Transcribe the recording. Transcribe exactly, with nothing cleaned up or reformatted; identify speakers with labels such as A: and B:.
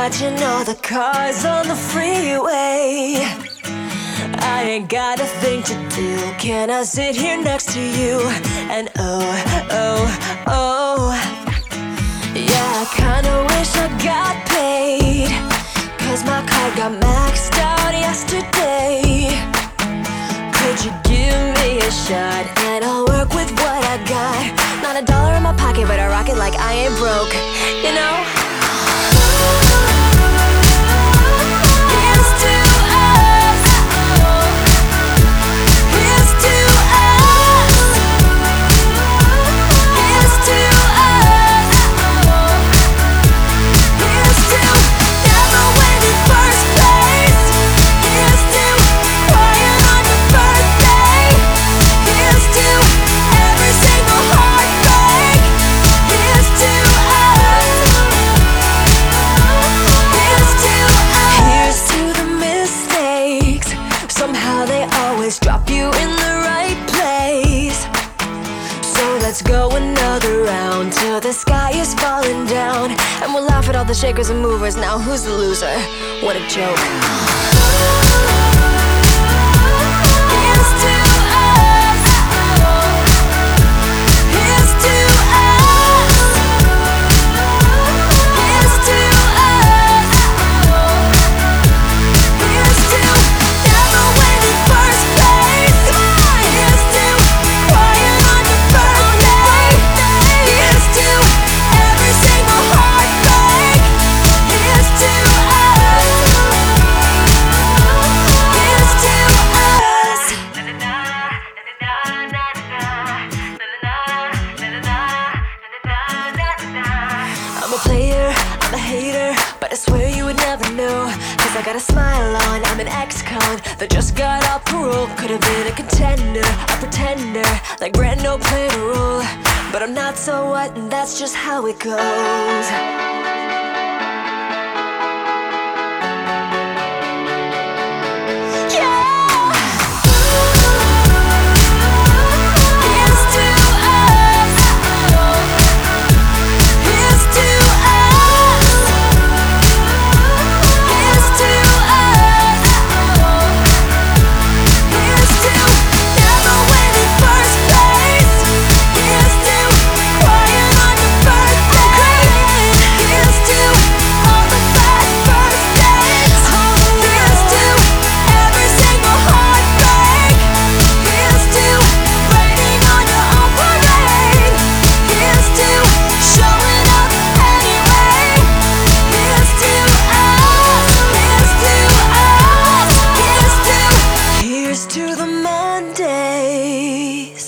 A: watching all the cars on the freeway. I ain't got a thing to do. Can I sit here next to you? And oh, oh, oh, yeah, I kinda wish I got paid, cause my card got maxed out yesterday. Could you give me a shot and I'll work with what I got? Not a dollar in my pocket, but I rock it like I ain't broke, you know? Here's to us. Here's to us. Here's to us. Here's to never winning first place. Here's to crying on your birthday. Here's to every single heartbreak. Here's to us. Here's to us. Here's to the mistakes. Somehow they always drop you in the right place. So let's go another round till the sky is falling down, and we'll laugh at all the shakers and movers. Now who's the loser? What a joke. Here's to us. Here's to us. Here's to us. Here's to never winning first place. Here's to crying on your birthday. Here's to every single heartbreak. Here's to us. Here's to us. I'm a player, I'm a hater, but I swear you would never know. Cause I got a smile on, I'm an ex-con that just got off parole. Could've been a contender, a pretender, like Brando played a role. But I'm not, so what, and that's just how it goes. Here's to us. Here's to us. Here's to us. Here's to never winning first place. Here's to crying on your birthday. Here's to all the bad first dates. Here's to every single heartbreak. Here's to raining on your own parade. Here's to showing up anyway. Here's to us. Here's to us. Here's to Here's to the Mondays.